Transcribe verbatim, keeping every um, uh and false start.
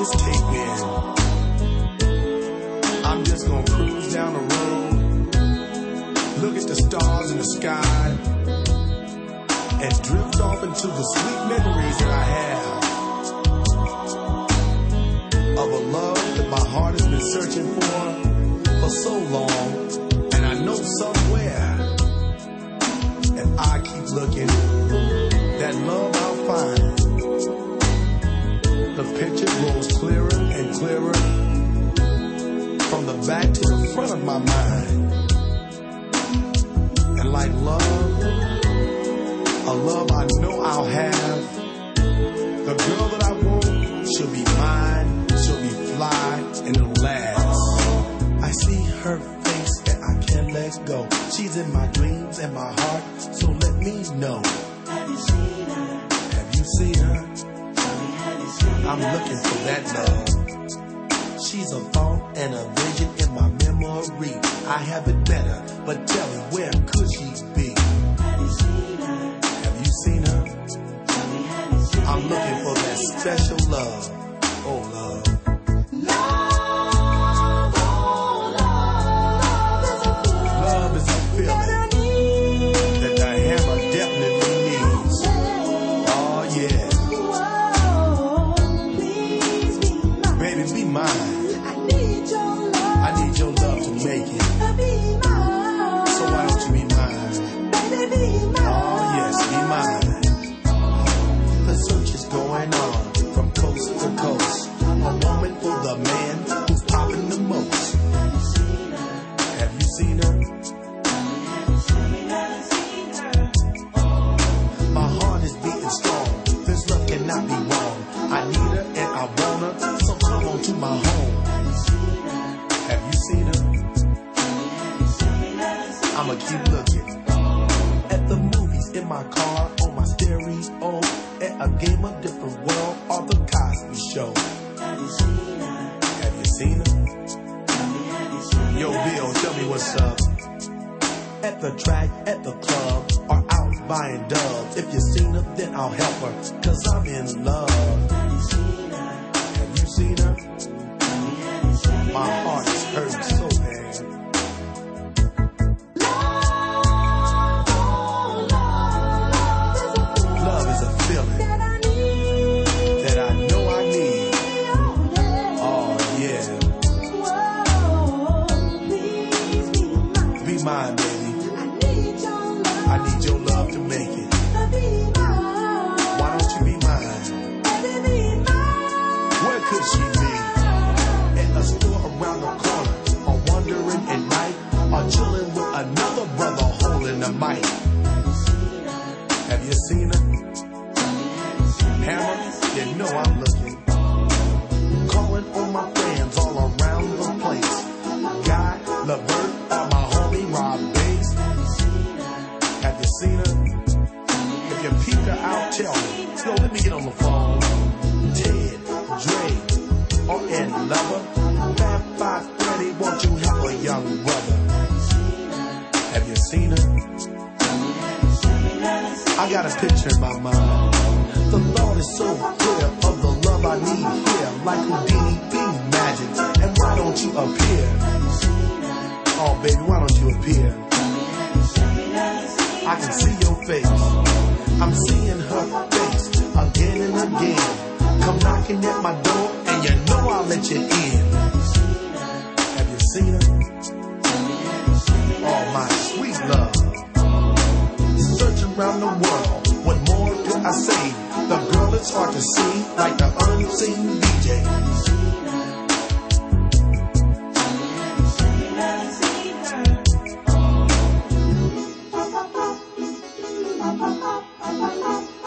just take me in. I'm just gonna cruise down the road, look at the stars in the sky, and drift off into the sweet memories that I have of a love that my heart has been searching for for so long. And I know somewhere, if I keep looking, that love I'll find. The picture grows clearer and clearer from the back to the front of my mind. And like love, a love I know I'll have, the girl that I want, she'll be mine, she'll be fly, and it'll last. I see her face and I can't let go. She's in my dreams and my heart, so let me know. Have you seen her? Have you seen her? I'm looking for that love. She's a thought and a vision in my memory. I have it better, but tell me, where could she be? Have you seen her? Have you seen her? I'm looking for that special love. Oh, love. Love, oh, love. Love is a feeling that the hammer definitely needs. Oh, yeah. Baby, be mine. I need your love. I need your love to make it. Be mine. So why don't you be mine? Baby, be mine. Oh yes, be mine. The search is going on from coast to coast. A woman for the man who's popping the most. Have you seen her? My heart is beating strong. This love cannot be wrong. I need her and I want her, so come on to my home. Have you seen her? I'ma keep looking. At the movies, in my car, on my stereo, at a game of different world, or the Cosby Show. Have you seen her? Have you seen her? Yo, Bill, tell me what's up. At the track, at the club, or out buying dubs. If you seen her, then I'll help her, cause I'm in love. Have you seen her? Have you seen her? My heart is hurting so bad. Love is a feeling that I know I need. Oh yeah. Be mine, baby. I need your love to make it. Why don't you be mine? Where could she be? At a store around the corner, or wandering at night, or chilling with another brother holding the mic. Have you seen her? Hammer, you know I'm looking. Calling on my friends all around the place. Guy, LeVert, or my homie Rob Bass. Have you seen her? If you peek her out, tell me. Yo, let me get on the phone. Ted, Dre, or Ed Lover. Fat Five Freddy, won't you help a young brother? Have you seen her? I got a picture in my mind. The Lord is so clear of the love I need here. Like Houdini, be magic. And why don't you appear? Oh, baby, why don't you appear? I can see your face. I'm seeing her face again and again. Come knocking at my door, and you know I'll let you in. Have you seen her? Oh, my sweet love. Search around the world, what more could I say? The girl is hard to see, like the unseen D J. Have you seen her?